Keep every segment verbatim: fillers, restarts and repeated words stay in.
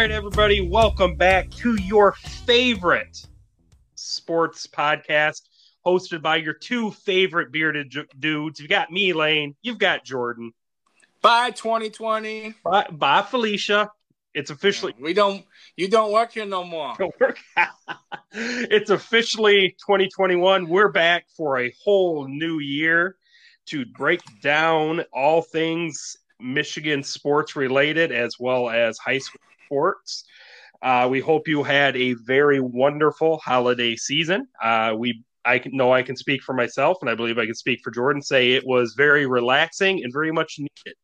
right, everybody, welcome back to your favorite sports podcast, hosted by your two favorite bearded j- dudes. You've got me, Lane. You've got Jordan. Bye, twenty twenty. Bye, bye Felicia. It's officially we don't. You don't work here no more. It's officially twenty twenty-one. We're back for a whole new year to break down all things Michigan sports related, as well as high school sports. Uh, we hope you had a very wonderful holiday season. Uh, we, I know I can speak for myself, and I believe I can speak for Jordan. Say it was very relaxing and very much needed.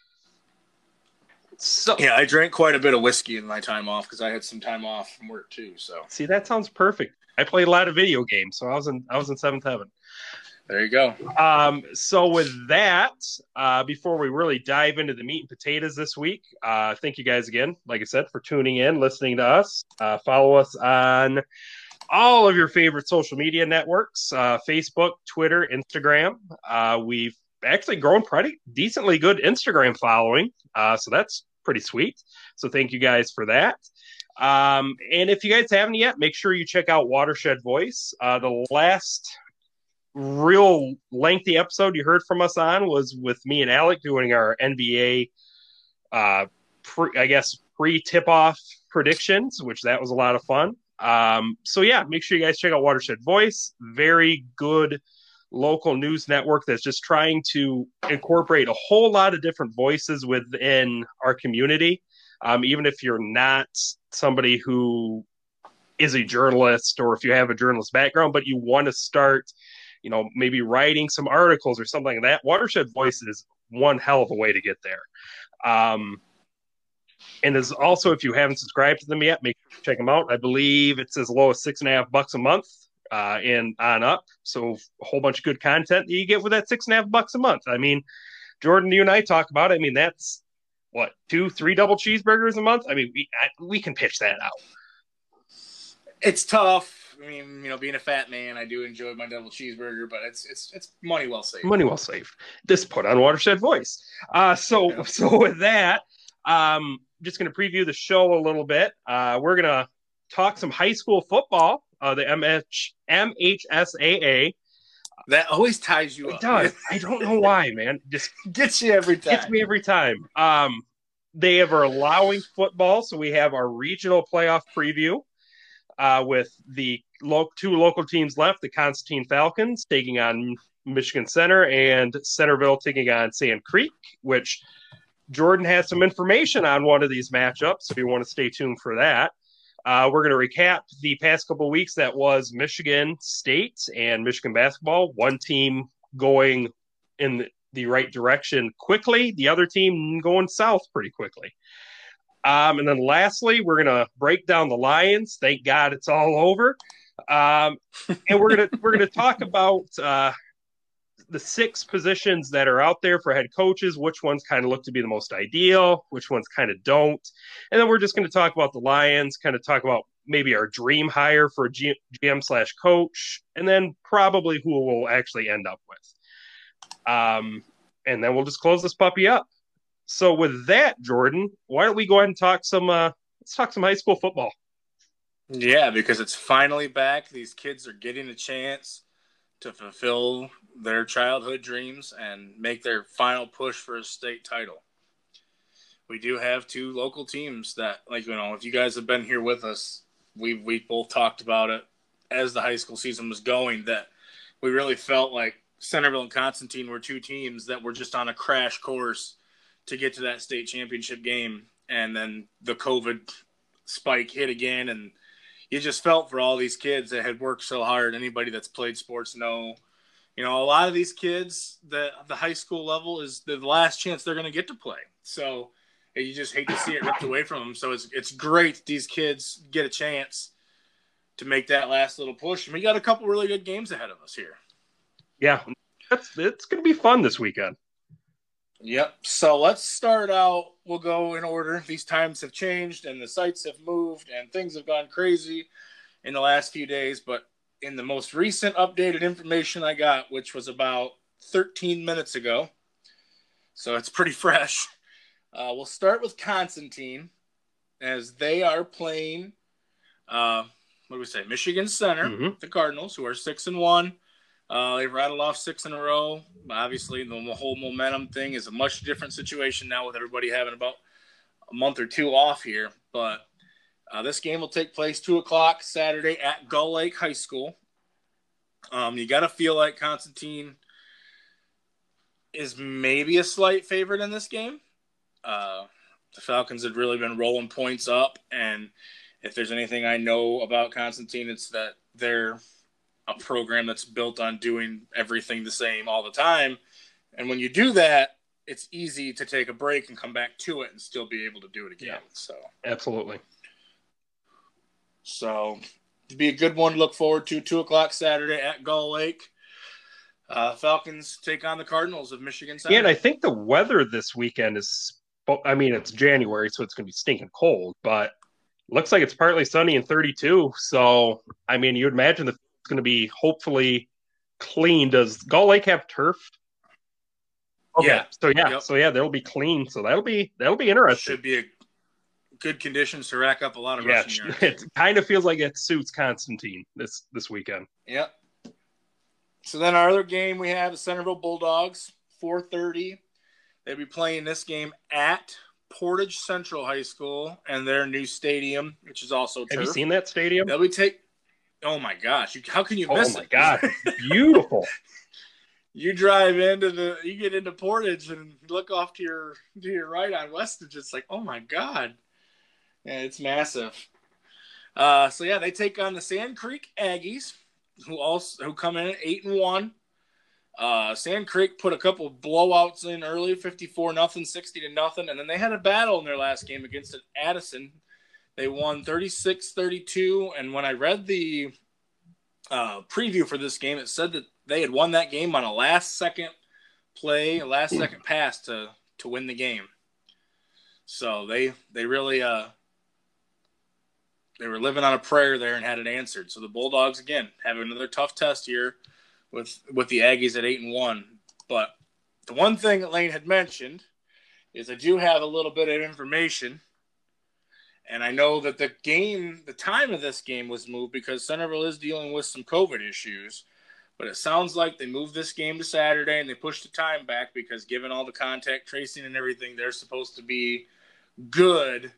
So yeah, I drank quite a bit of whiskey in my time off because I had some time off from work too. So see, that sounds perfect. I played a lot of video games, so I was in I was in seventh heaven. There you go. Um, so with that, uh, before we really dive into the meat and potatoes this week, uh, thank you guys again, like I said, for tuning in, listening to us. Uh, follow us on all of your favorite social media networks, uh, Facebook, Twitter, Instagram. Uh, we've actually grown pretty decently good Instagram following, uh, so that's pretty sweet. So thank you guys for that. Um, and if you guys haven't yet, make sure you check out Watershed Voice. Uh, the last real lengthy episode you heard from us on was with me and Alec doing our N B A, uh, pre, I guess, pre-tip-off predictions, which that was a lot of fun. Um, so, yeah, make sure you guys check out Watershed Voice. Very good local news network that's just trying to incorporate a whole lot of different voices within our community. Um, even if you're not somebody who is a journalist or if you have a journalist background, but you want to start, you know, maybe writing some articles or something like that, Watershed Voice is one hell of a way to get there. Um, and as also, if you haven't subscribed to them yet, make sure to check them out. I believe it's as low as six and a half bucks a month uh, and on up. So a whole bunch of good content that you get with that six and a half bucks a month. I mean, Jordan, you and I talk about it. I mean, that's what, two, three double cheeseburgers a month? I mean, we I, we can pitch that out. It's tough. I mean, you know, being a fat man, I do enjoy my double cheeseburger, but it's it's it's money well saved. Money well saved. This put on Watershed Voice. Uh, so yeah. so with that, um, just going to preview the show a little bit. Uh, we're going to talk some high school football, uh, the M H M H S A A. That always ties you it up. It does. I don't know why, man. Just gets you every time. Gets me every time. Um, they are allowing football, so we have our regional playoff preview. Uh, with the lo- two local teams left, the Constantine Falcons taking on Michigan Center and Centerville taking on Sand Creek, which Jordan has some information on one of these matchups, so you want to stay tuned for that. Uh, we're going to recap the past couple of weeks that was Michigan State and Michigan basketball. One team going in the right direction quickly, the other team going south pretty quickly. Um, and then lastly, we're going to break down the Lions. Thank God it's all over. Um, and we're going to we're going to talk about uh, the six positions that are out there for head coaches, which ones kind of look to be the most ideal, which ones kind of don't. And then we're just going to talk about the Lions, kind of talk about maybe our dream hire for G M slash coach, and then probably who we'll actually end up with. Um, and then we'll just close this puppy up. So with that, Jordan, why don't we go ahead and talk some uh, let's talk some high school football. Yeah, because it's finally back. These kids are getting a chance to fulfill their childhood dreams and make their final push for a state title. We do have two local teams that, like, you know, if you guys have been here with us, we we both talked about it as the high school season was going, that we really felt like Centerville and Constantine were two teams that were just on a crash course to get to that state championship game. And then the COVID spike hit again, and you just felt for all these kids that had worked so hard. Anybody that's played sports know, you know, a lot of these kids, the the high school level is the last chance they're going to get to play. So you just hate to see it ripped away from them. So it's it's great these kids get a chance to make that last little push. And we got a couple really good games ahead of us here. Yeah, that's, it's going to be fun this weekend. Yep. So let's start out. We'll go in order. These times have changed and the sites have moved and things have gone crazy in the last few days. But in the most recent updated information I got, which was about thirteen minutes ago, so it's pretty fresh, uh, we'll start with Constantine. as they are playing, uh, what do we say, Michigan Center, Mm-hmm. the Cardinals, who are six and one. Uh, they've rattled off six in a row. Obviously, the whole momentum thing is a much different situation now with everybody having about a month or two off here. But uh, this game will take place two o'clock Saturday at Gull Lake High School. Um, you got to feel like Constantine is maybe a slight favorite in this game. Uh, the Falcons had really been rolling points up, and if there's anything I know about Constantine, it's that they're a program that's built on doing everything the same all the time. And when you do that, it's easy to take a break and come back to it and still be able to do it again. Yeah, so absolutely. So it'd be a good one to look forward to. Two o'clock Saturday at Gull Lake. Uh, Falcons take on the Cardinals of Michigan Center. Yeah, and I think the weather this weekend is, I mean, it's January, so it's going to be stinking cold, but looks like it's partly sunny and thirty-two. So, I mean, you'd imagine that it's going to be hopefully clean. Does Gull Lake have turf? Okay. Yeah. So yeah, yep. so yeah, they'll be clean. So that'll be that'll be interesting. Should be a good conditions to rack up a lot of yeah, rushing yards. It kind of feels like it suits Constantine this this weekend. Yep. So then our other game we have the Centerville Bulldogs, four thirty. They'll be playing this game at Portage Central High School and their new stadium, which is also turf. Have you seen that stadium? They'll be take. Oh my gosh! You, how can you miss it? Oh my god, beautiful! You drive into the, you get into Portage and look off to your to your right on Westage. It's like, oh my god, yeah, it's massive. Uh, so yeah, they take on the Sand Creek Aggies, who also who come in at eight and one. Uh, Sand Creek put a couple of blowouts in early, fifty-four nothing, sixty to nothing, and then they had a battle in their last game against an Addison. They won thirty-six thirty-two, and when I read the uh, preview for this game, it said that they had won that game on a last-second play, a last-second pass to to win the game. So they they really uh, they were living on a prayer there and had it answered. So the Bulldogs again have another tough test here with with the Aggies at eight and one. But the one thing that Lane had mentioned is I do have a little bit of information. And I know that the game, the time of this game was moved because Centerville is dealing with some COVID issues. But it sounds like they moved this game to Saturday and they pushed the time back because given all the contact tracing and everything, they're supposed to be good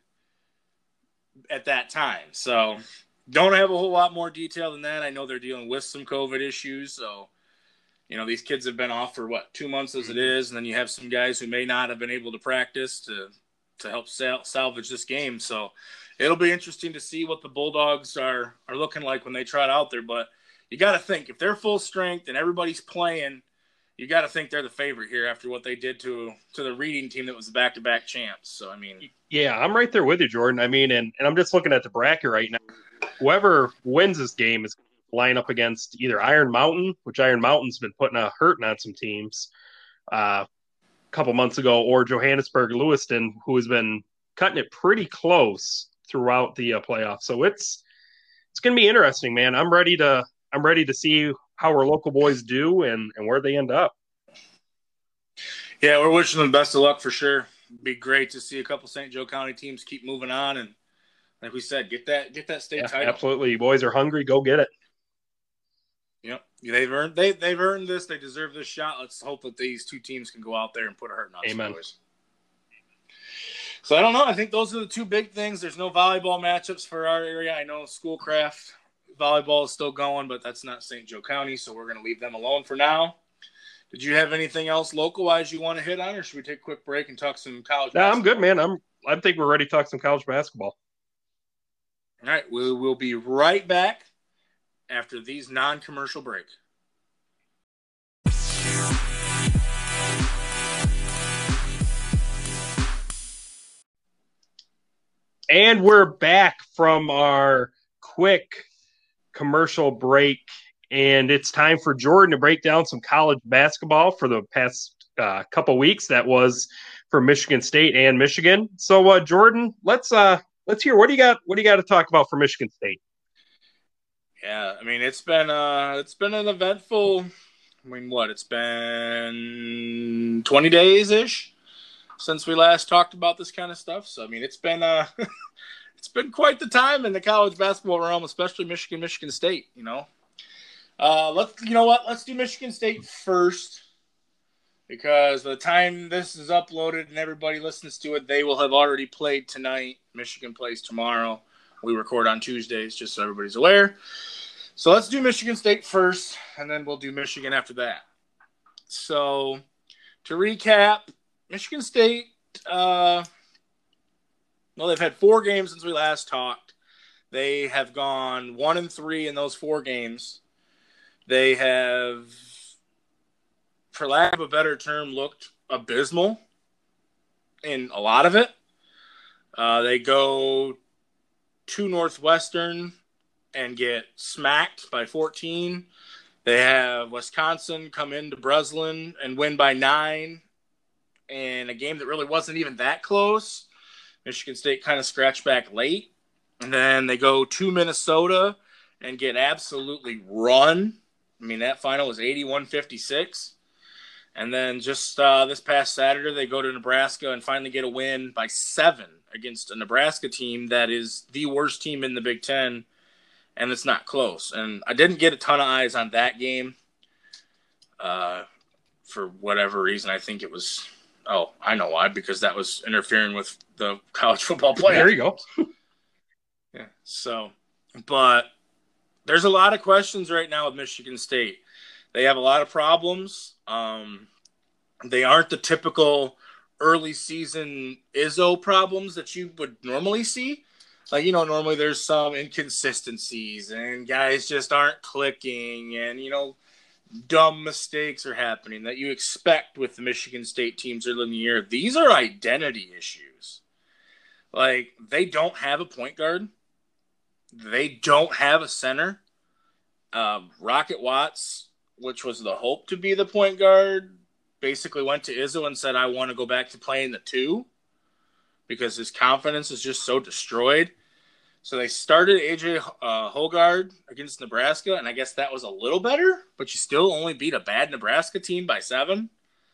at that time. So don't have a whole lot more detail than that. I know they're dealing with some COVID issues. So, you know, these kids have been off for, what, two months as it is. And then you have some guys who may not have been able to practice to – to help sal- salvage this game. So it'll be interesting to see what the Bulldogs are, are looking like when they trot out there. But you got to think, if they're full strength and everybody's playing, you got to think they're the favorite here after what they did to to the Reading team that was the back-to-back champs. So, I mean. Yeah, I'm right there with you, Jordan. I mean, and, and I'm just looking at the bracket right now. Whoever wins this game is going to line up against either Iron Mountain, which Iron Mountain's been putting a hurting on some teams, uh, couple months ago, or Johannesburg Lewiston, who has been cutting it pretty close throughout the uh, playoffs. So it's it's going to be interesting, man. I'm ready to I'm ready to see how our local boys do and, and where they end up. Yeah, we're wishing them best of luck for sure. It'd be great to see a couple Saint Joe County teams keep moving on and, like we said, get that get that state yeah, title. Absolutely, you boys are hungry. Go get it. Yep, they've earned they they've earned this. They deserve this shot. Let's hope that these two teams can go out there and put a hurting on some boys. So I don't know. I think those are the two big things. There's no volleyball matchups for our area. I know Schoolcraft volleyball is still going, but that's not Saint Joe County, so we're going to leave them alone for now. Did you have anything else local-wise you want to hit on, or should we take a quick break and talk some college? No, I'm good, man. I'm I think we're ready to talk some college basketball. All right, we will be right back after these non-commercial break. And we're back from our quick commercial break, and it's time for Jordan to break down some college basketball for the past uh, couple weeks. That was for Michigan State and Michigan. So, uh, Jordan, let's uh, let's hear what do you got. What do you got to talk about for Michigan State? Yeah, I mean it's been uh it's been an eventful. I mean, what it's been twenty days ish since we last talked about this kind of stuff. So I mean, it's been uh, it's been quite the time in the college basketball realm, especially Michigan, Michigan State. You know, uh, let's you know what? Let's do Michigan State first, because by the time this is uploaded and everybody listens to it, they will have already played tonight. Michigan plays tomorrow. We record on Tuesdays, just so everybody's aware. So let's do Michigan State first, and then we'll do Michigan after that. So to recap, Michigan State, uh, well, they've had four games since we last talked. They have gone one and three in those four games. They have, for lack of a better term, looked abysmal in a lot of it. Uh, they go to Northwestern and get smacked by fourteen. They have Wisconsin come into Breslin and win by nine in a game that really wasn't even that close. Michigan State kind of scratched back late. And then they go to Minnesota and get absolutely run. I mean, that final was eighty-one fifty-six. And then just uh, this past Saturday, they go to Nebraska and finally get a win by seven against a Nebraska team that is the worst team in the Big Ten, and it's not close. And I didn't get a ton of eyes on that game uh, for whatever reason. I think it was – oh, I know why, because that was interfering with the college football playoff. There you go. Yeah. So, but there's a lot of questions right now with Michigan State. They have a lot of problems. Um, they aren't the typical early season Izzo problems that you would normally see. Like, you know, normally there's some inconsistencies and guys just aren't clicking and, you know, dumb mistakes are happening that you expect with the Michigan State teams early in the year. These are identity issues. Like, they don't have a point guard. They don't have a center. Um, Rocket Watts, which was the hope to be the point guard, basically went to Izzo and said, I want to go back to playing the two because his confidence is just so destroyed. So they started A J uh, Hoggard against Nebraska, and I guess that was a little better, but you still only beat a bad Nebraska team by seven.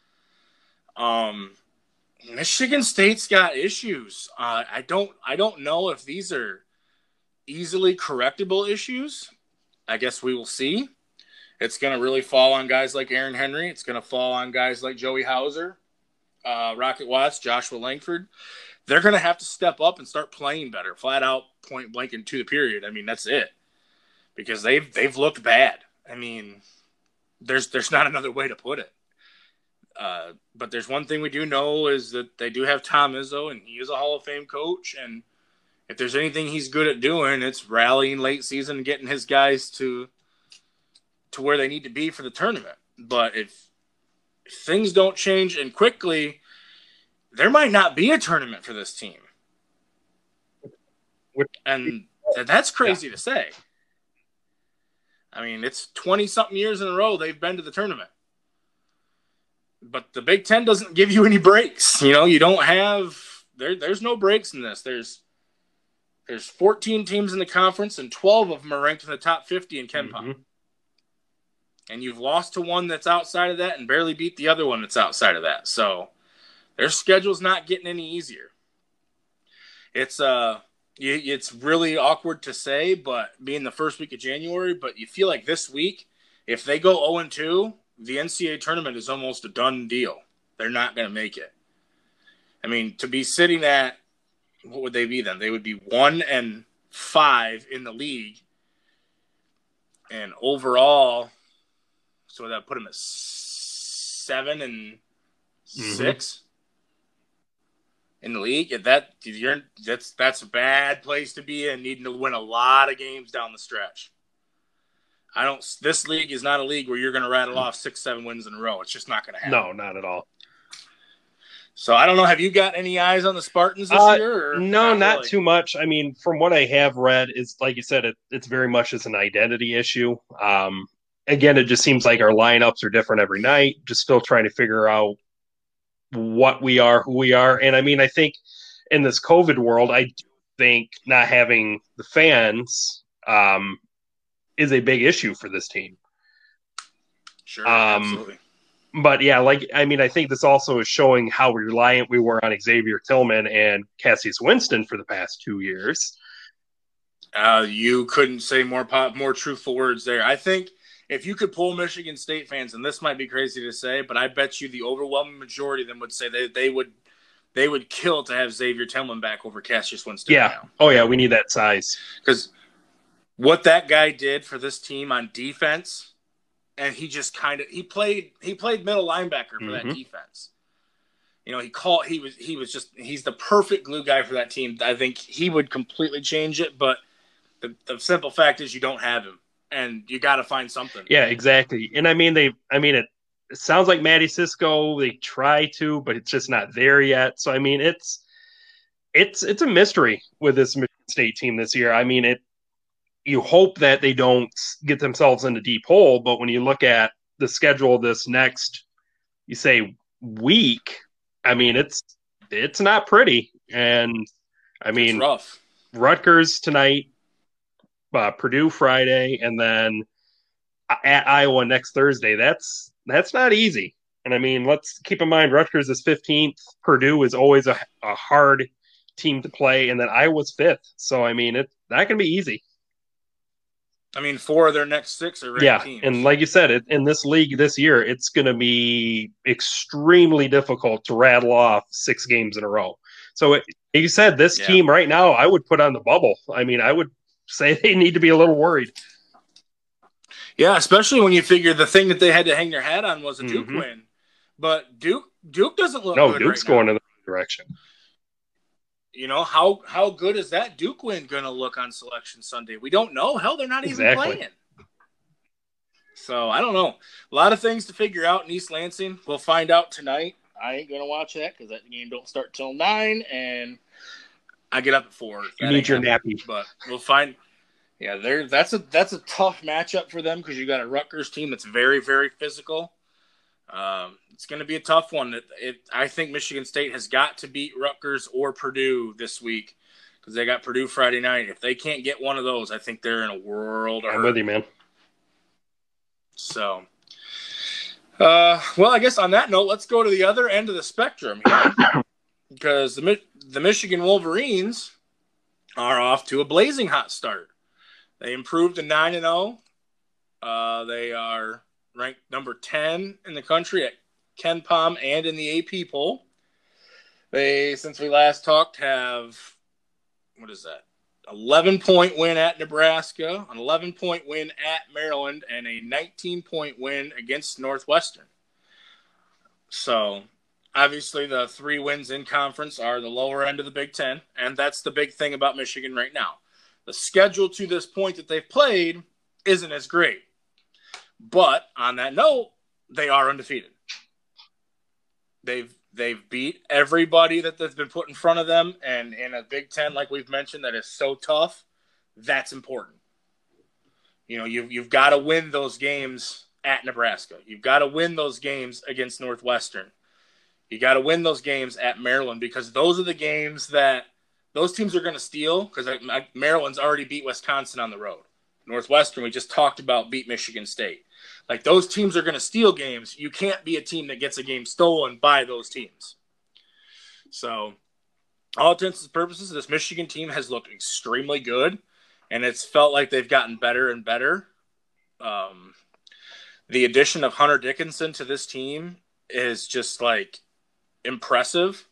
Um, Michigan State's got issues. Uh, I don't, I don't know if these are easily correctable issues. I guess we will see. It's going to really fall on guys like Aaron Henry. It's going to fall on guys like Joey Hauser, uh, Rocket Watts, Joshua Langford. They're going to have to step up and start playing better, flat out, point blank into the period. I mean, that's it, because they've they've looked bad. I mean, there's there's not another way to put it. Uh, but there's one thing we do know is that they do have Tom Izzo, and he is a Hall of Fame coach. And if there's anything he's good at doing, it's rallying late season and getting his guys to to where they need to be for the tournament. But if, if things don't change and quickly, there might not be a tournament for this team. And that's crazy yeah. to say. I mean, it's twenty-something years in a row they've been to the tournament. But the Big Ten doesn't give you any breaks. You know, you don't have there, – there's no breaks in this. There's there's fourteen teams in the conference, and twelve of them are ranked in the top fifty in KenPom. Mm-hmm. And you've lost to one that's outside of that and barely beat the other one that's outside of that. So their schedule's not getting any easier. It's uh, it's really awkward to say, but being the first week of January, but you feel like this week, if they go oh and two, the N C double A tournament is almost a done deal. They're not going to make it. I mean, to be sitting at, what would they be then? They would be one and five in the league. And overall, so that put them at seven and six mm-hmm. in the league. If that you're that's that's a bad place to be in, needing to win a lot of games down the stretch. I don't. This league is not a league where you're going to rattle off six, seven wins in a row. It's just not going to happen. No, not at all. So I don't know. Have you got any eyes on the Spartans this uh, year? Or no, not, not really? Too much. I mean, from what I have read, is like you said, it, it's very much as an identity issue. Um, again, it just seems like our lineups are different every night. Just still trying to figure out what we are, who we are, and I mean, I think in this COVID world, I do think not having the fans um, is a big issue for this team. Sure, um, absolutely. but yeah, like I mean, I think this also is showing how reliant we were on Xavier Tillman and Cassius Winston for the past two years. Uh, you couldn't say more pop, more truthful words there. I think if you could poll Michigan State fans, and this might be crazy to say, but I bet you the overwhelming majority of them would say they they would they would kill to have Xavier Tillman back over Cassius Winston. Yeah. Right now. Oh yeah, we need that size because what that guy did for this team on defense, and he just kind of he played he played middle linebacker for mm-hmm. that defense. You know, he called he was he was just he's the perfect glue guy for that team. I think he would completely change it, but the, the simple fact is you don't have him, and you got to find something. Yeah, exactly. And I mean, they, I mean, it, it sounds like Matty Cisco. They try to, but it's just not there yet. So I mean, it's it's it's a mystery with this Michigan State team this year. I mean, it. You hope that they don't get themselves in a deep hole, but when you look at the schedule this next, you say week. I mean, it's it's not pretty, and I mean, it's rough. Rutgers tonight. Uh, Purdue Friday, and then at Iowa next Thursday. That's that's not easy. And I mean, let's keep in mind Rutgers is fifteenth. Purdue is always a, a hard team to play, and then Iowa's fifth. So I mean, it's not going to be easy. I mean, four of their next six are ranked yeah, teams. And like you said, it, in this league this year, it's going to be extremely difficult to rattle off six games in a row. So, it, like you said, this yeah. team right now, I would put on the bubble. I mean, I would say they need to be a little worried. Yeah, especially when you figure the thing that they had to hang their hat on was a Duke mm-hmm. win. But Duke Duke doesn't look no, good Duke's right going now. in the right direction. You know, how how good is that Duke win going to look on Selection Sunday? We don't know. Hell, they're not exactly. even playing. So, I don't know. A lot of things to figure out in East Lansing. We'll find out tonight. I ain't going to watch that because that game don't start till nine, and I get up at four. You need your nappy. But we'll find – yeah, there. that's a that's a tough matchup for them because you got a Rutgers team that's very, very physical. Um, it's going to be a tough one. It, it, I think Michigan State has got to beat Rutgers or Purdue this week because they got Purdue Friday night. If they can't get one of those, I think they're in a world of hurt. I'm with you, man. So, uh, well, I guess on that note, let's go to the other end of the spectrum here because the the Michigan Wolverines are off to a blazing hot start. They improved to nine and zero. Uh, they are ranked number ten in the country at KenPom and in the A P poll. They, since we last talked, have what is that? eleven-point win at Nebraska, an eleven-point win at Maryland, and a nineteen-point win against Northwestern. So, obviously, the three wins in conference are the lower end of the Big Ten, and that's the big thing about Michigan right now. The schedule to this point that they've played isn't as great. But, on that note, they are undefeated. They've They've beat everybody that, that's been put in front of them, and in a Big Ten, like we've mentioned, that is so tough, that's important. You know, you've, you've got to win those games at Nebraska. You've got to win those games against Northwestern. You got to win those games at Maryland because those are the games that those teams are going to steal because Maryland's already beat Wisconsin on the road. Northwestern, we just talked about, beat Michigan State. Like, those teams are going to steal games. You can't be a team that gets a game stolen by those teams. So, all intents and purposes, this Michigan team has looked extremely good, and it's felt like they've gotten better and better. Um, the addition of Hunter Dickinson to this team is just, like, impressive.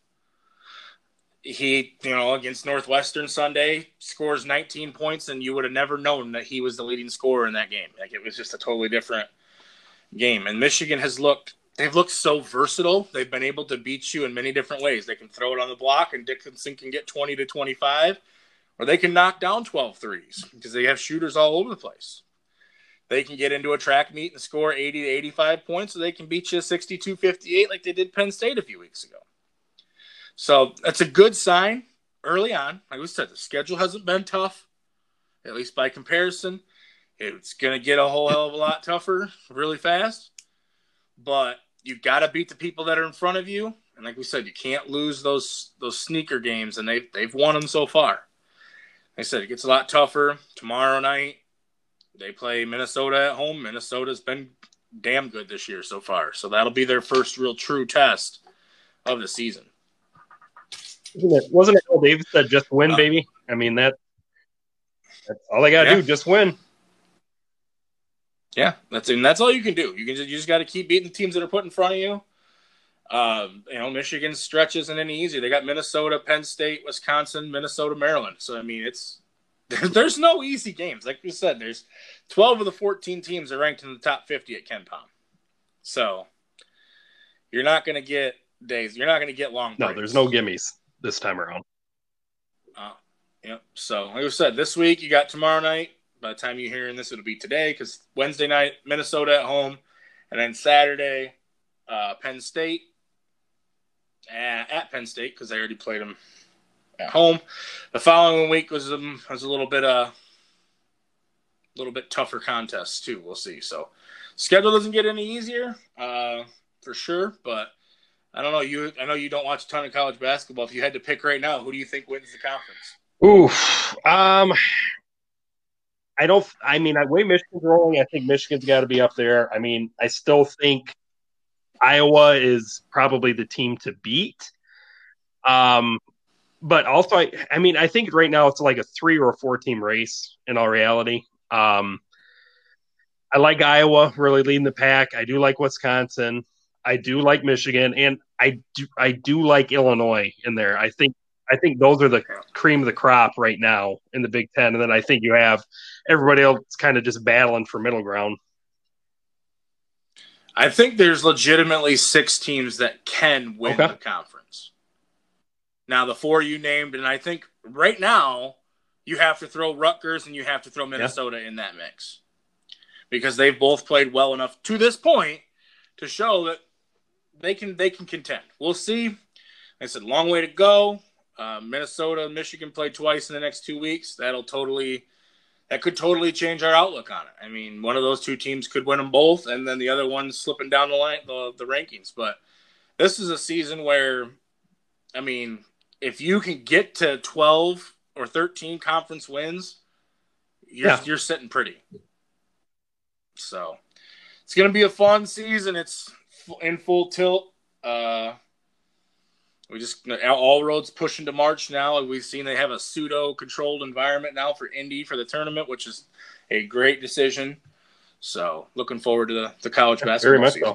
He, you know, against Northwestern Sunday, scores nineteen points, and you would have never known that he was the leading scorer in that game. Like, it was just a totally different game. And Michigan has looked, they've looked so versatile. They've been able to beat you in many different ways. They can throw it on the block, and Dickinson can get twenty to twenty-five, or they can knock down twelve threes because they have shooters all over the place. They can get into a track meet and score eighty to eighty-five points, or they can beat you sixty-two fifty-eight like they did Penn State a few weeks ago. So that's a good sign early on. Like we said, the schedule hasn't been tough, at least by comparison. It's going to get a whole hell of a lot tougher really fast. But you've got to beat the people that are in front of you. And like we said, you can't lose those those sneaker games, and they've, they've won them so far. Like I said, it gets a lot tougher. Tomorrow night, they play Minnesota at home. Minnesota's been damn good this year so far. So that'll be their first real true test of the season. Wasn't it, wasn't it Al Davis said just win, Uh, baby? I mean, that that's all they got to yeah. do, just win. Yeah, that's and that's all you can do. You can just, you just got to keep beating the teams that are put in front of you. Uh, you know, Michigan's stretch isn't any easier. They got Minnesota, Penn State, Wisconsin, Minnesota, Maryland. So I mean, it's there's no easy games. Like you said, there's twelve of the fourteen teams are ranked in the top fifty at KenPom. So you're not going to get days. You're not going to get long breaks. No, there's no gimmies this time around. Uh, yep. So like I said, this week you got tomorrow night. By the time you're hearing this, it'll be today because Wednesday night, Minnesota at home. And then Saturday, uh, Penn State at, at Penn State because they already played them at home. The following week was, um, was a little bit uh, a little bit tougher contest too. We'll see. So schedule doesn't get any easier uh, for sure. But I don't know. You I know you don't watch a ton of college basketball. If you had to pick right now, who do you think wins the conference? Oof. Um, I don't. I mean, the way Michigan's rolling, I think Michigan's got to be up there. I mean, I still think Iowa is probably the team to beat. Um, but also, I, I mean, I think right now it's like a three or a four team race in all reality. Um, I like Iowa really leading the pack. I do like Wisconsin. I do like Michigan, and I do I do like Illinois in there. I think I think those are the cream of the crop right now in the Big Ten, and then I think you have everybody else kind of just battling for middle ground. I think there's legitimately six teams that can win Okay. the conference. Now, the four you named, and I think right now you have to throw Rutgers and you have to throw Minnesota yeah. in that mix because they've both played well enough to this point to show that they can they can contend. We'll see. Like I said, long way to go. Uh, Minnesota and Michigan play twice in the next two weeks. That'll totally that could totally change our outlook on it. I mean, one of those two teams could win them both, and then the other one's slipping down the line, the, the rankings. But this is a season where, I mean, if you can get to twelve or thirteen conference wins, you're yeah. you're sitting pretty. So it's going to be a fun season. It's in full tilt. Uh, we just all roads pushing to March now. We've seen they have a pseudo controlled environment now for Indy for the tournament, which is a great decision. So looking forward to the, the college yeah, basketball very much season. So.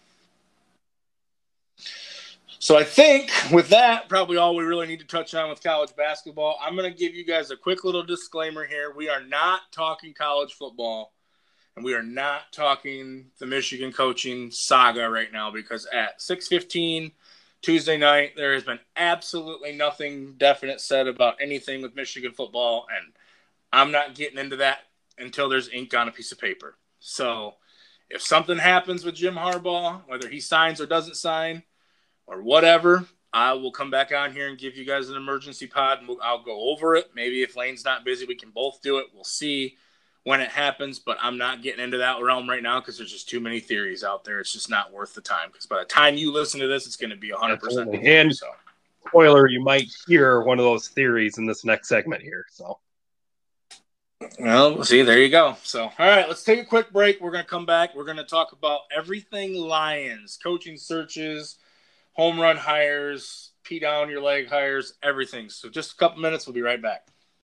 So I think with that, probably all we really need to touch on with college basketball. I'm going to give you guys a quick little disclaimer here. We are not talking college football, and we are not talking the Michigan coaching saga right now because at six fifteen Tuesday night, there has been absolutely nothing definite said about anything with Michigan football, and I'm not getting into that until there's ink on a piece of paper. So if something happens with Jim Harbaugh, whether he signs or doesn't sign, or whatever, I will come back on here and give you guys an emergency pod, and we'll, I'll go over it. Maybe if Lane's not busy, we can both do it. We'll see when it happens, but I'm not getting into that realm right now because there's just too many theories out there. It's just not worth the time because by the time you listen to this, it's going to be one hundred percent. And so. spoiler, you might hear one of those theories in this next segment here. So, well, see, there you go. So, all right, let's take a quick break. We're going to come back. We're going to talk about everything Lions, coaching searches, home run hires, pee down your leg hires, everything. So just a couple minutes. We'll be right back.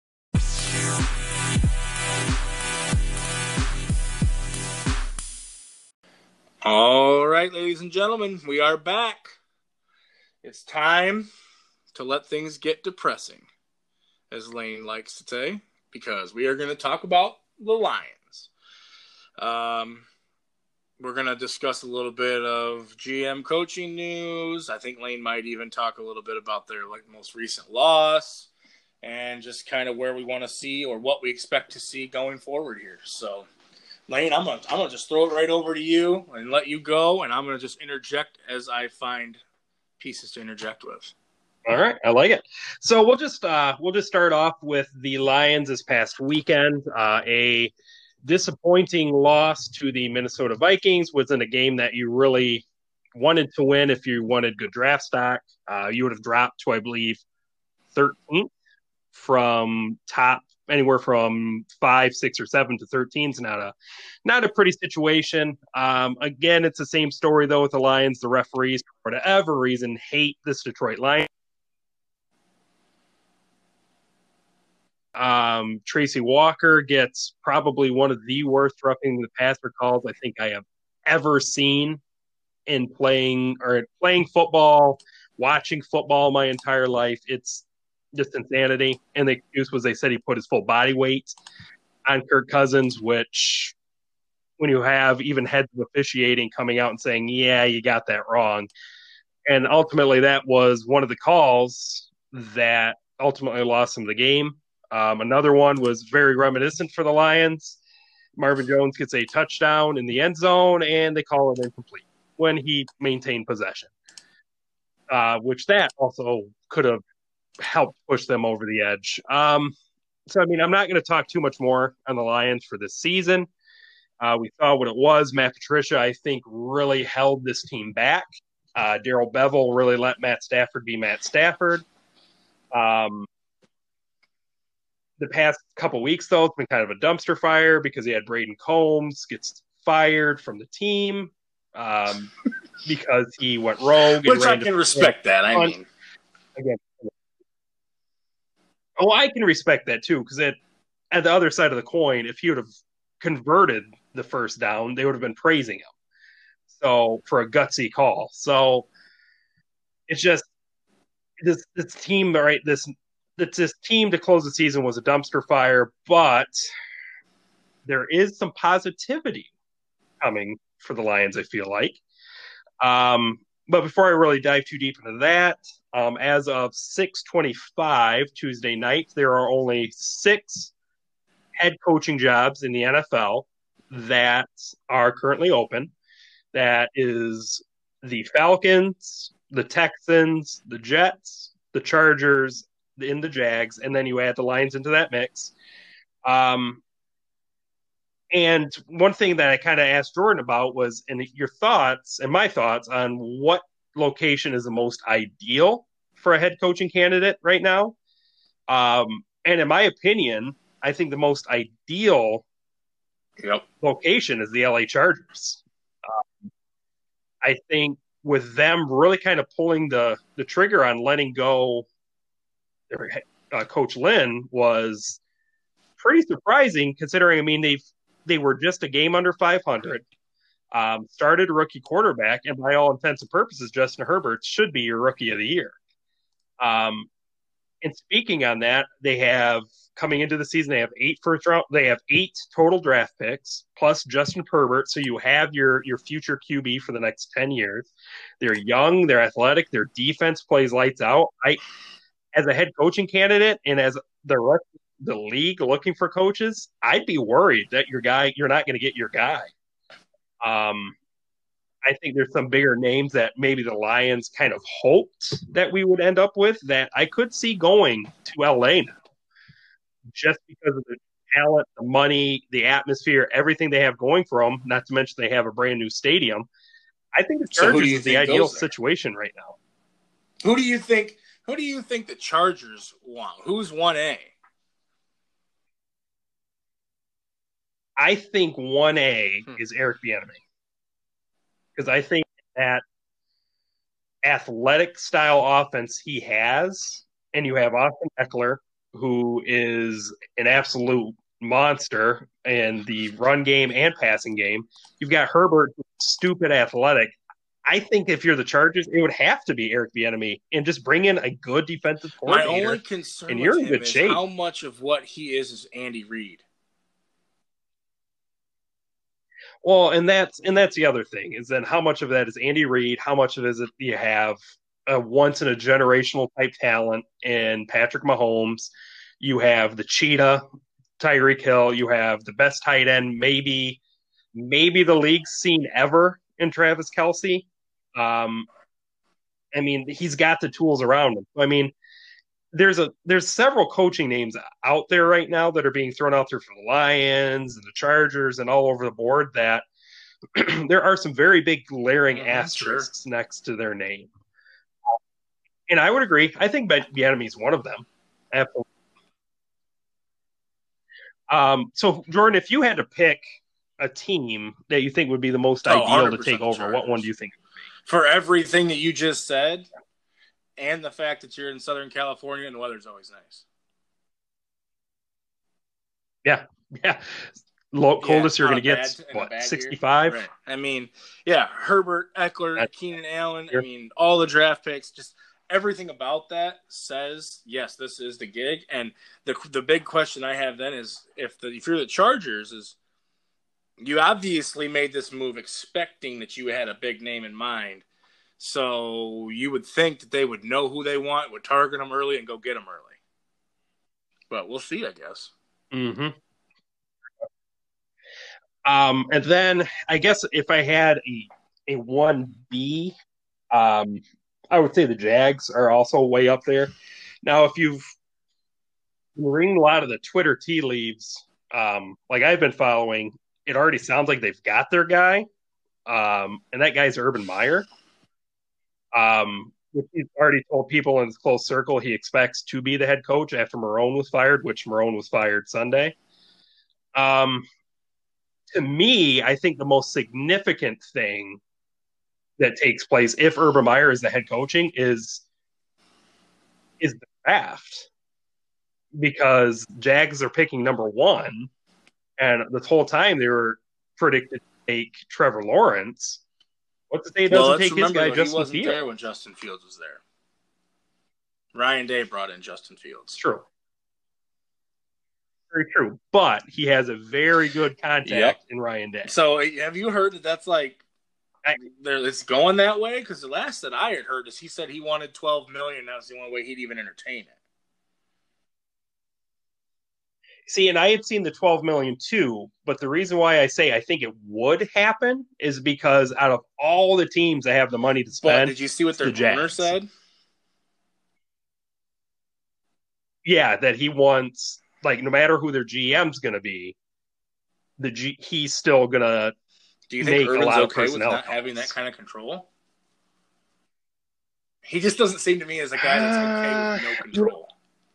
All right, ladies and gentlemen, we are back. It's time to let things get depressing, as Lane likes to say, because we are going to talk about the Lions. Um... We're going to discuss a little bit of G M coaching news. I think Lane might even talk a little bit about their like most recent loss and just kind of where we want to see or what we expect to see going forward here. So, Lane, I'm going to I'm going to just throw it right over to you and let you go, and I'm going to just interject as I find pieces to interject with. All right, I like it. So we'll just uh, we'll just start off with the Lions this past weekend. Uh, a disappointing loss to the Minnesota Vikings was in a game that you really wanted to win if you wanted good draft stock. Uh, you would have dropped to, I believe, thirteenth from top anywhere from five, six, or seven to thirteen is not a not a pretty situation. Um, again, it's the same story though with the Lions. The referees, for whatever reason, hate this Detroit Lions. Um, Tracy Walker gets probably one of the worst roughing the passer calls I think I have ever seen in playing or playing football, watching football my entire life. It's just insanity. And the excuse was they said he put his full body weight on Kirk Cousins, which when you have even heads of officiating coming out and saying, yeah, you got that wrong. And ultimately that was one of the calls that ultimately lost him the game. Um, another one was very reminiscent for the Lions. Marvin Jones gets a touchdown in the end zone, and they call it incomplete when he maintained possession, uh, which that also could have helped push them over the edge. Um, so, I mean, I'm not going to talk too much more on the Lions for this season. Uh, we saw what it was. Matt Patricia, I think, really held this team back. Uh, Darrell Bevell really let Matt Stafford be Matt Stafford. Um, The past couple weeks, though, it's been kind of a dumpster fire because he had Braden Combs gets fired from the team um, because he went rogue. Which I can respect that. I mean, again, oh, I can respect that too because at at the other side of the coin, if he would have converted the first down, they would have been praising him. So for a gutsy call, so it's just this this team, right? This. That this team to close the season was a dumpster fire, but there is some positivity coming for the Lions, I feel like. Um, but before I really dive too deep into that, um, as of six twenty-five Tuesday night, there are only six head coaching jobs in the N F L that are currently open. That is the Falcons, the Texans, the Jets, the Chargers, in the Jags, and then you add the Lions into that mix. Um, and one thing that I kind of asked Jordan about was, and your thoughts and my thoughts on what location is the most ideal for a head coaching candidate right now. Um, and in my opinion, I think the most ideal yep. location is the L A Chargers. Um, I think with them really kind of pulling the, the trigger on letting go Uh, Coach Lynn was pretty surprising considering, I mean, they they were just a game under five hundred, um, started a rookie quarterback, and by all intents and purposes, Justin Herbert should be your rookie of the year. Um, and speaking on that, they have, coming into the season, they have eight first round, they have eight total draft picks, plus Justin Herbert, so you have your, your future Q B for the next ten years. They're young, they're athletic, their defense plays lights out. I As a head coaching candidate and as the rest of the league looking for coaches, I'd be worried that your guy, you're not going to get your guy. Um, I think there's some bigger names that maybe the Lions kind of hoped that we would end up with that I could see going to L A now, just because of the talent, the money, the atmosphere, everything they have going for them, not to mention they have a brand new stadium. I think the Chargers so is the ideal situation right now. Who do you think Who do you think the Chargers want? Who's one A? I think one A hmm. is Eric Bieniemy. Because I think that athletic style offense he has, and you have Austin Eckler, who is an absolute monster in the run game and passing game. You've got Herbert, stupid athletic. I think if you're the Chargers, it would have to be Eric Bieniemy and just bring in a good defensive coordinator. My only concern and you're with in him good is shape. How much of what he is is Andy Reid. Well, and that's and that's the other thing is then how much of that is Andy Reid? How much of it is it you have a once in a generational type talent in Patrick Mahomes? You have the cheetah, Tyreek Hill. You have the best tight end, maybe, maybe the league's seen ever in Travis Kelce. Um, I mean, he's got the tools around him. I mean, there's a there's several coaching names out there right now that are being thrown out there for the Lions and the Chargers and all over the board that there are some very big glaring mm-hmm, asterisks sure. next to their name. And I would agree. I think Bieniemy is one of them. Absolutely. Um, so Jordan, if you had to pick a team that you think would be the most Oh, ideal to take one hundred percent the over, what one do you Chargers. think? For everything that you just said, and the fact that you're in Southern California and the weather's always nice. Yeah, yeah. Low, Yeah, coldest you're on going a to get, bad in a what, bad year, sixty-five? right? I mean, yeah, Herbert, Eckler, That's Keenan Allen. I here. mean, all the draft picks, just everything about that says yes, this is the gig. And the the big question I have then is if the if you're the Chargers, is you obviously made this move expecting that you had a big name in mind. So you would think that they would know who they want, would target them early, and go get them early. But we'll see, I guess. Mm-hmm. Um, and then I guess if I had a a one B, um, I would say the Jags are also way up there. Now, if you've been reading a lot of the Twitter tea leaves, um, like I've been following, it already sounds like they've got their guy, um, and that guy's Urban Meyer. Um, which he's already told people in his close circle he expects to be the head coach after Marone was fired, which Marone was fired Sunday. Um, to me, I think the most significant thing that takes place if Urban Meyer is the head coaching is is the draft, because Jags are picking number one, and this whole time they were predicted to take Trevor Lawrence. What's to say he Well, doesn't let's take his remember, guy though, he Justin wasn't Fields? there when Justin Fields was there. Ryan Day brought in Justin Fields. True. Very true. But he has a very good contact yep. in Ryan Day. So have you heard that that's like I, it's going that way? Because the last that I had heard is he said he wanted twelve million dollars. That's the only way he'd even entertain it. See, and I had seen the twelve million dollars too, but the reason why I say I think it would happen is because out of all the teams that have the money to spend, but did you see what their the owner said? Yeah, that he wants, like, no matter who their G M's going to be, the G, he's still going to Do you think make Urban's a lot okay of with not calls. having that kind of control? He just doesn't seem to me as a guy that's okay with no control.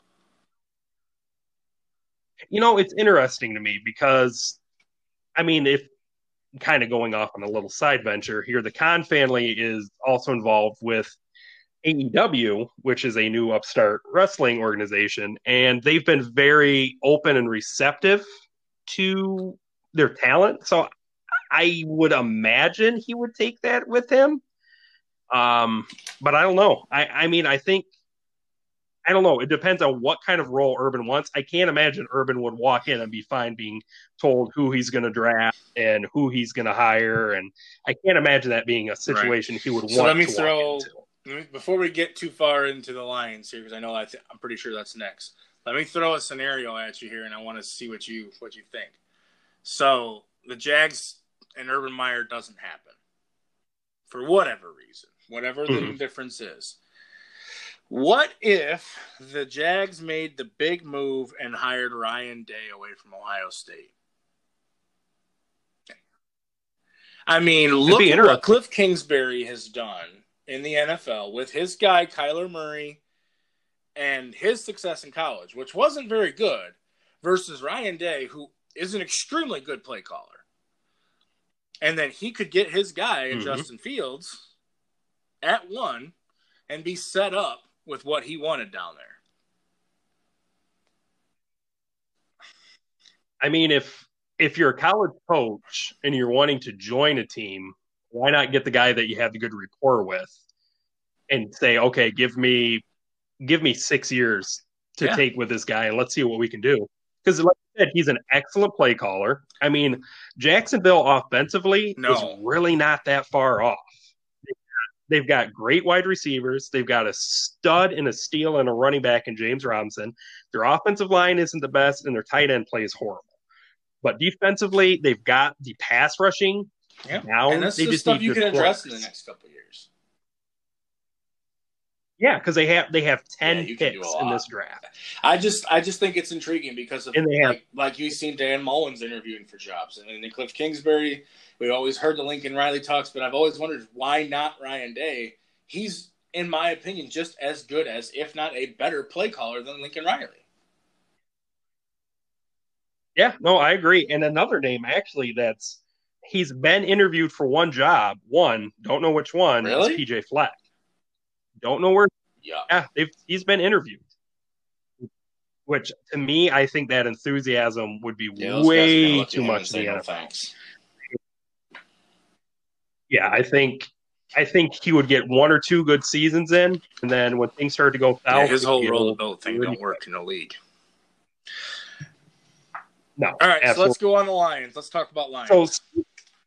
You know, it's interesting to me because, I mean, if kind of going off on a little side venture here, the Khan family is also involved with A E W, which is a new upstart wrestling organization, and they've been very open and receptive to their talent. So I would imagine he would take that with him. Um, but I don't know. I, I mean, I think, I don't know. It depends on what kind of role Urban wants. I can't imagine Urban would walk in and be fine being told who he's going to draft and who he's going to hire. And I can't imagine that being a situation right. he would so want let me to throw, walk into. Before we get too far into the Lions here, because I know I th- I'm pretty sure that's next. Let me throw a scenario at you here, and I want to see what you what you think. So the Jags and Urban Meyer doesn't happen for whatever reason, whatever the mm-hmm. difference is. What if the Jags made the big move and hired Ryan Day away from Ohio State? I mean, look at what Cliff Kingsbury has done in the N F L with his guy, Kyler Murray, and his success in college, which wasn't very good, versus Ryan Day, who is an extremely good play caller. And then he could get his guy in mm-hmm. Justin Fields at one and be set up with what he wanted down there. I mean, if if you're a college coach and you're wanting to join a team, why not get the guy that you have the good rapport with and say, okay, give me give me six years to yeah. take with this guy and let's see what we can do. Because like I said, he's an excellent play caller. I mean, Jacksonville offensively no. is really not that far off. They've got great wide receivers. They've got a stud and a steal and a running back in James Robinson. Their offensive line isn't the best, and their tight end play is horrible. But defensively, they've got the pass rushing yeah. down. And that's they the just stuff need you can address players. in the next couple of years. Yeah, because they have they have ten yeah, picks in this draft. I just I just think it's intriguing because of and they have, like like you've seen Dan Mullins interviewing for jobs, and then Cliff Kingsbury. We always heard the Lincoln Riley talks, but I've always wondered why not Ryan Day. He's, in my opinion, just as good as, if not a better play caller than Lincoln Riley. Yeah, no, I agree. And another name actually that's he's been interviewed for one job. One, don't know which one, is Really? P J Fleck. Don't know where. Yeah. Yeah, they've, he's been interviewed. Which to me, I think that enthusiasm would be Yeah, those guys are going to way look at too him and much in say the no N F L. thanks. Yeah, I think I think he would get one or two good seasons in, and then when things start to go Yeah, south, his it whole could get roll the old boat thing really don't work quick. in the league. No, All right, absolutely. so let's go on the Lions. Let's talk about Lions. So,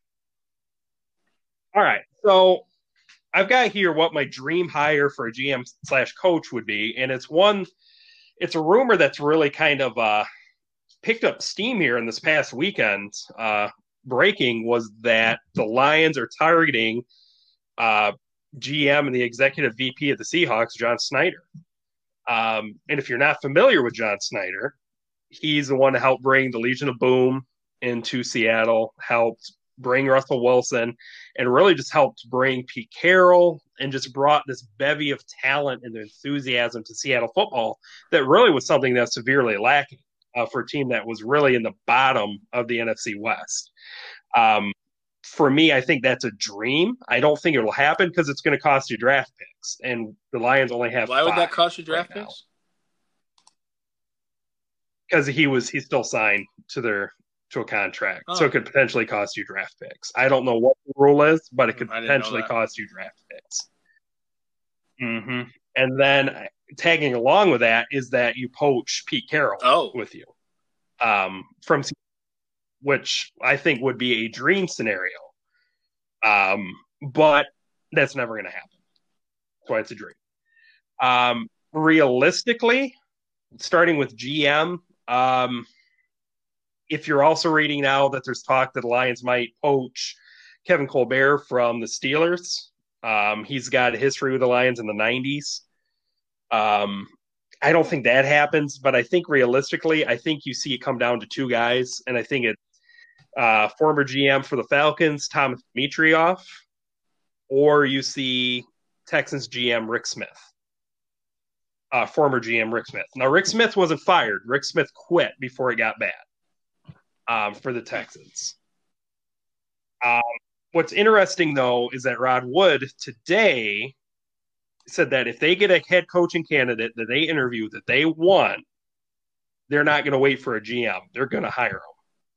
all right, so I've got here what my dream hire for a G M slash coach would be, and it's one. It's a rumor that's really kind of uh, picked up steam here in this past weekend. Uh, breaking was that the Lions are targeting uh, G M and the executive V P of the Seahawks, John Snyder. Um, and if you're not familiar with John Snyder, he's the one to help bring the Legion of Boom into Seattle, helped bring Russell Wilson, and really just helped bring Pete Carroll and just brought this bevy of talent and enthusiasm to Seattle football that really was something that's severely lacking uh, for a team that was really in the bottom of the N F C West. Um, for me, I think that's a dream. I don't think it will happen because it's going to cost you draft picks, and the Lions only have Why would that cost you draft right picks? Because he was he's still signed to their to a contract, oh. so it could potentially cost you draft picks. I don't know what the rule is, but it could potentially cost you draft picks. Mm-hmm. And then tagging along with that is that you poach Pete Carroll oh. with you um, from, which I think would be a dream scenario, um, but that's never going to happen. That's why it's a dream. Um, realistically, starting with G M. Um, if you're also reading now that there's talk that the Lions might poach Kevin Colbert from the Steelers, um, he's got a history with the Lions in the nineties. Um, I don't think that happens, but I think realistically, I think you see it come down to two guys, and I think it's uh, former G M for the Falcons, Thomas Dimitroff, or you see Texans G M Rick Smith. Uh, former G M Rick Smith. Now, Rick Smith wasn't fired. Rick Smith quit before it got bad um, for the Texans. Um, what's interesting, though, is that Rod Wood today said that if they get a head coaching candidate that they interview that they want, they're not going to wait for a G M. They're going to hire them.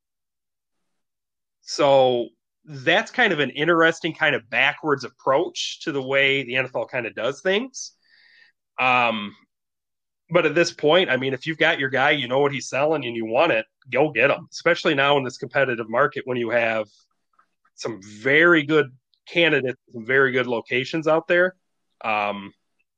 So that's kind of an interesting kind of backwards approach to the way the N F L kind of does things. Um, But at this point, I mean, if you've got your guy, you know what he's selling and you want it, go get him, especially now in this competitive market when you have some very good candidates, some very good locations out there. Um,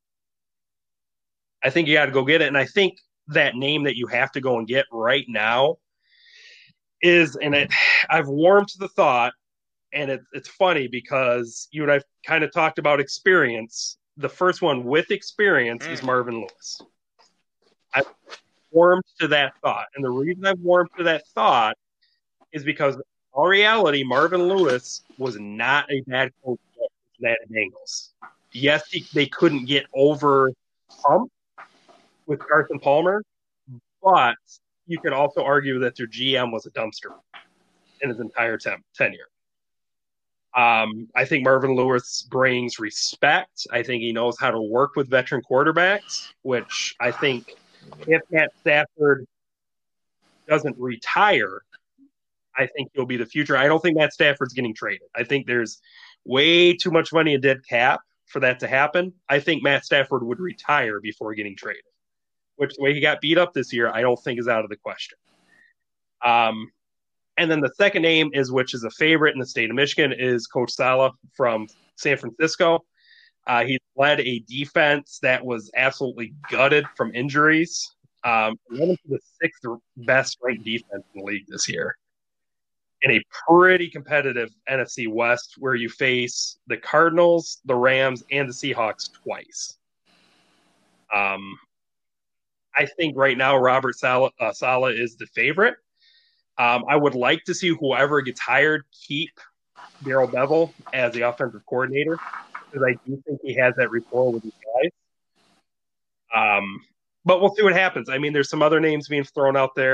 I think you got to go get it. And I think that name that you have to go and get right now is, and it, I've warmed to the thought, and it, it's funny because you and I've kind of talked about experience. The first one with experience mm. is Marvin Lewis. I've warmed to that thought. And the reason I've warmed to that thought is because in all reality, Marvin Lewis was not a bad coach for the Bengals. Yes, he, they couldn't get over hump with Carson Palmer, but you could also argue that their G M was a dumpster in his entire tem- tenure. Um, I think Marvin Lewis brings respect. I think he knows how to work with veteran quarterbacks, which I think if Matt Stafford doesn't retire, I think he'll be the future. I don't think Matt Stafford's getting traded. I think there's way too much money in dead cap for that to happen. I think Matt Stafford would retire before getting traded, which the way he got beat up this year, I don't think is out of the question. Um, and then the second name is, which is a favorite in the state of Michigan, is Coach Saleh from San Francisco. Uh, he led a defense that was absolutely gutted from injuries. Um, led into the sixth best ranked defense in the league this year, in a pretty competitive N F C West where you face the Cardinals, the Rams, and the Seahawks twice. Um, I think right now Robert Saleh, uh, Saleh is the favorite. Um, I would like to see whoever gets hired keep Darrell Bevell as the offensive coordinator, because I do think he has that rapport with these guys. Um, but we'll see what happens. I mean, there's some other names being thrown out there.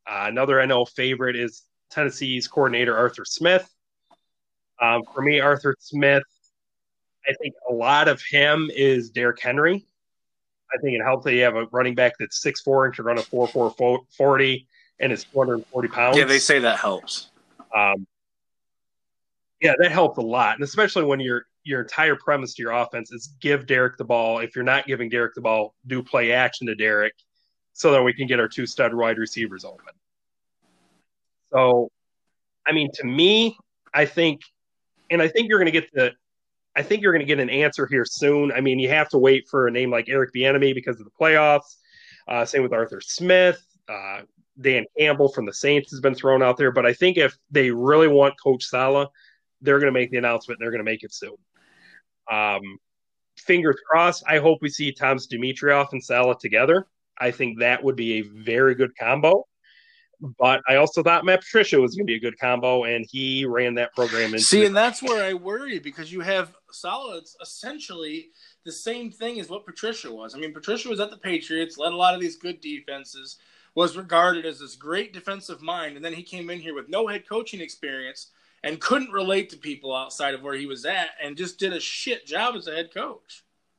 Uh, another N L favorite is Tennessee's coordinator, Arthur Smith. Um, for me, Arthur Smith, I think a lot of him is Derrick Henry. I think it helps that you have a running back that's six foot four and can run a four four forty and is two hundred forty pounds. Yeah, they say that helps. Um, yeah, that helps a lot. And especially when your your entire premise to your offense is give Derrick the ball. If you're not giving Derrick the ball, do play action to Derrick so that we can get our two stud wide receivers open. So, I mean, to me, I think, and I think you're going to get the, I think you're going to get an answer here soon. I mean, you have to wait for a name like Eric Bieniemy because of the playoffs. Uh, same with Arthur Smith. Uh, Dan Campbell from the Saints has been thrown out there. But I think if they really want Coach Saleh, they're going to make the announcement. And they're going to make it soon. Um, fingers crossed. I hope we see Thomas Dimitroff and Saleh together. I think that would be a very good combo. But I also thought Matt Patricia was going to be a good combo, and he ran that program into See, and that's where I worry because you have Saleh. It's essentially the same thing as what Patricia was. I mean, Patricia was at the Patriots, led a lot of these good defenses, was regarded as this great defensive mind, and then he came in here with no head coaching experience and couldn't relate to people outside of where he was at and just did a shit job as a head coach.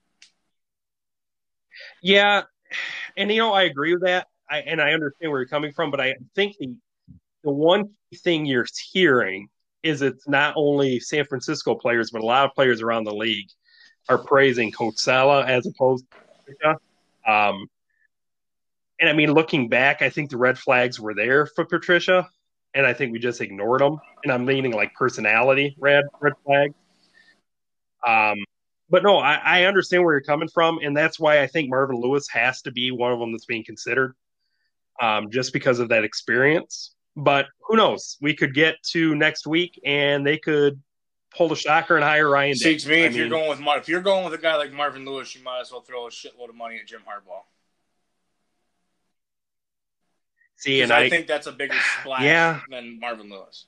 Yeah, and, you know, I agree with that. I, and I understand where you're coming from, but I think the the one thing you're hearing is it's not only San Francisco players, but a lot of players around the league are praising Coach Saleh as opposed to Patricia. Um, and I mean, looking back, I think the red flags were there for Patricia, and I think we just ignored them. And I'm meaning like personality red red flags. Um, but no, I, I understand where you're coming from, and that's why I think Marvin Lewis has to be one of them that's being considered. Um, just because of that experience. But who knows? We could get to next week and they could pull the shocker and hire Ryan Day. See, to me, I if mean, you're going with Mar- if you're going with a guy like Marvin Lewis, you might as well throw a shitload of money at Jim Harbaugh. See, and I, I think that's a bigger splash yeah. than Marvin Lewis.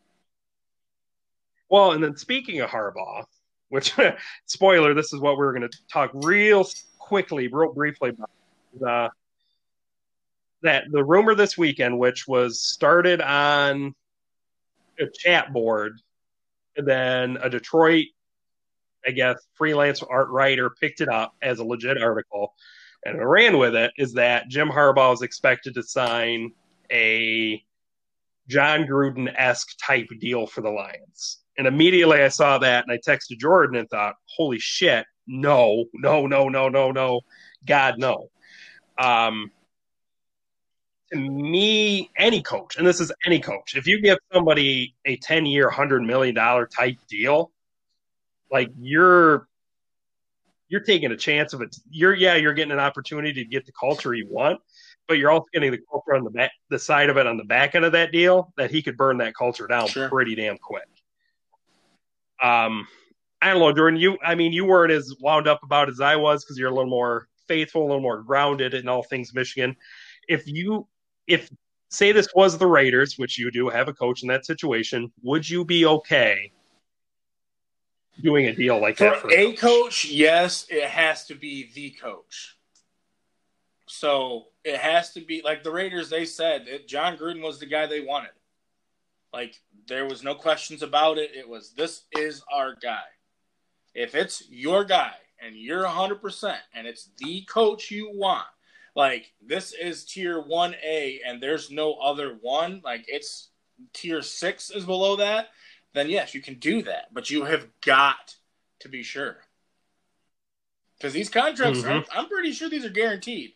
Well, and then speaking of Harbaugh, which spoiler, this is what we're going to talk real quickly, real briefly about. Uh, that the rumor this weekend, which was started on a chat board, and then a Detroit, I guess, freelance art writer picked it up as a legit article and ran with it, is that Jim Harbaugh is expected to sign a John Gruden-esque type deal for the Lions. And immediately I saw that and I texted Jordan and thought, holy shit, no, no, no, no, no, no, God, no. Um, To me, any coach, and this is any coach, if you give somebody a ten-year, one hundred million dollars type deal, like you're you're taking a chance of it. You're yeah, you're getting an opportunity to get the culture you want, but you're also getting the culture on the back, the side of it on the back end of that deal that he could burn that culture down Sure. pretty damn quick. Um, I don't know, Jordan. You, I mean, you weren't as wound up about it as I was because you're a little more faithful, a little more grounded in all things Michigan. If you If, say this was the Raiders, which you do have a coach in that situation, would you be okay doing a deal like for that? For a coach? coach, yes, it has to be the coach. So it has to be like the Raiders. They said that John Gruden was the guy they wanted. Like there was no questions about it. It was this is our guy. If it's your guy and you're one hundred percent and it's the coach you want. Like, this is tier one A, and there's no other one. Like, it's tier six is below that. Then, yes, you can do that. But you have got to be sure. Because these contracts, mm-hmm. I'm, I'm pretty sure these are guaranteed.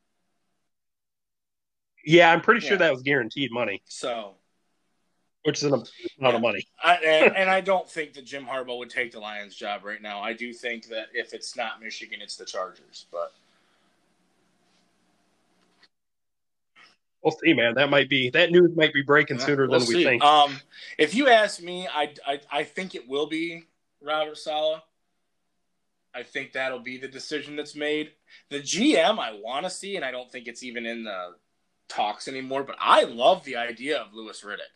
Yeah, I'm pretty yeah. sure that was guaranteed money. So, Which is an amount yeah. of money. I, and, and I don't think that Jim Harbaugh would take the Lions job right now. I do think that if it's not Michigan, it's the Chargers. But we'll see, man. That might be that news might be breaking yeah, sooner we'll than see. we think. Um, if you ask me, I, I I think it will be Robert Saleh. I think that'll be the decision that's made. The G M I want to see, and I don't think it's even in the talks anymore. But I love the idea of Louis Riddick.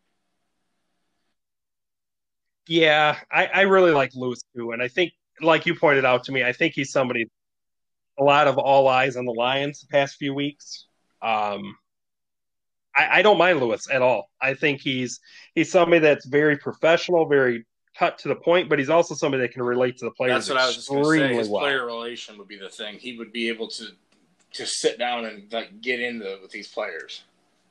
Yeah, I, I really like Louis too, and I think, like you pointed out to me, I think he's somebody. A lot of all eyes on the Lions the past few weeks. Um, I, I don't mind Lewis at all. I think he's he's somebody that's very professional, very cut to the point, but he's also somebody that can relate to the players. That's what I was just going to say. His well. player relation would be the thing. He would be able to to sit down and like get into with these players.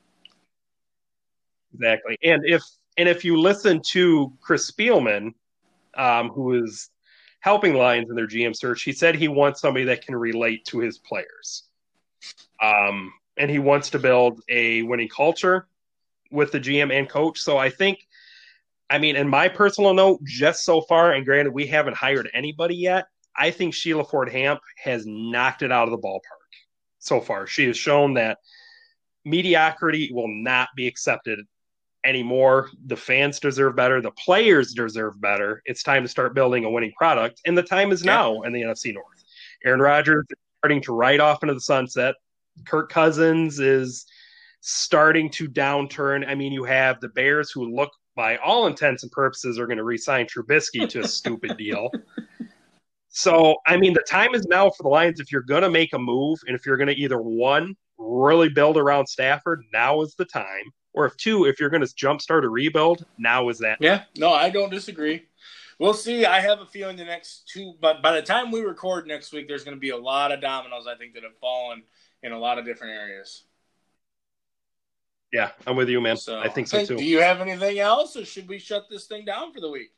Exactly, and if and if you listen to Chris Spielman, um, who is helping Lions in their G M search, he said he wants somebody that can relate to his players. Um, and he wants to build a winning culture with the G M and coach. So I think, I mean, in my personal note, just so far, and granted, we haven't hired anybody yet, I think Sheila Ford Hamp has knocked it out of the ballpark so far. She has shown that mediocrity will not be accepted anymore. The fans deserve better. The players deserve better. It's time to start building a winning product, and the time is now in the N F C North. Aaron Rodgers is starting to ride off into the sunset. Kirk Cousins is starting to downturn. I mean, you have the Bears, who look, by all intents and purposes, are going to re-sign Trubisky to a stupid deal. So, I mean, the time is now for the Lions. If you're going to make a move, and if you're going to either, one, really build around Stafford, now is the time. Or if two, if you're going to jumpstart a rebuild, now is that. Yeah, no, I don't disagree. We'll see. I have a feeling the next two, but by the time we record next week, there's going to be a lot of dominoes, I think, that have fallen in a lot of different areas. Yeah, I'm with you, man. So, I think so, hey, too. Do you have anything else, or should we shut this thing down for the week?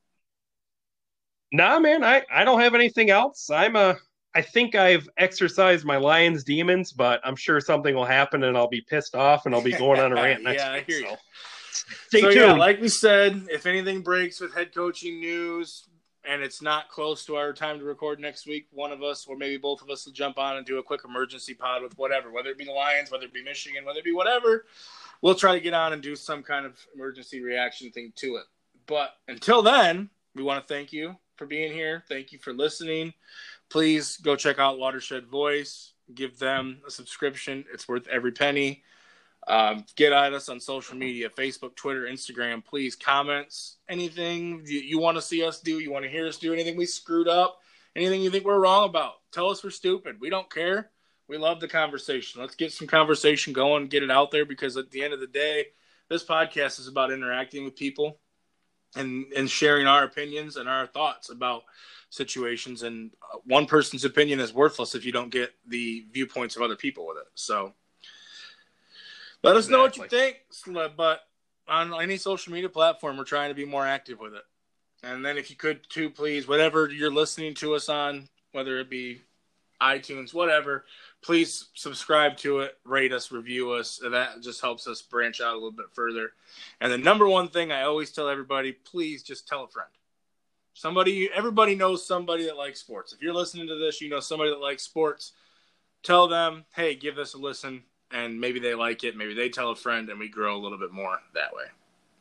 Nah, man, I, I don't have anything else. I'm a, I think I've exercised my Lions demons, but I'm sure something will happen, and I'll be pissed off, and I'll be going on a rant next yeah, week. I hear so. you. Stay so, tuned. Yeah, like we said, if anything breaks with head coaching news and it's not close to our time to record next week, one of us or maybe both of us will jump on and do a quick emergency pod with whatever, whether it be the Lions, whether it be Michigan, whether it be whatever. We'll try to get on and do some kind of emergency reaction thing to it. But until then, we want to thank you for being here. Thank you for listening. Please go check out Watershed Voice. Give them a subscription. It's worth every penny. Um, get at us on social media, Facebook, Twitter, Instagram. Please, comments, anything you, you want to see us do, you want to hear us do, anything we screwed up, anything you think we're wrong about. Tell us we're stupid. We don't care. We love the conversation. Let's get some conversation going, get it out there, because at the end of the day, this podcast is about interacting with people and, and sharing our opinions and our thoughts about situations. And one person's opinion is worthless if you don't get the viewpoints of other people with it. So let us know exactly. what you think, but on any social media platform, we're trying to be more active with it. And then if you could, too, please, whatever you're listening to us on, whether it be iTunes, whatever, please subscribe to it, rate us, review us. That just helps us branch out a little bit further. And the number one thing I always tell everybody, please just tell a friend. Somebody, everybody knows somebody that likes sports. If you're listening to this, you know somebody that likes sports. Tell them, hey, give this a listen. And maybe they like it. Maybe they tell a friend, and we grow a little bit more that way.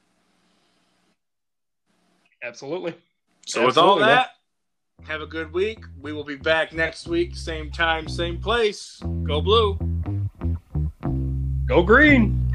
Absolutely. So Absolutely, with all that, man. Have a good week. We will be back next week, same time, same place. Go Blue. Go Green.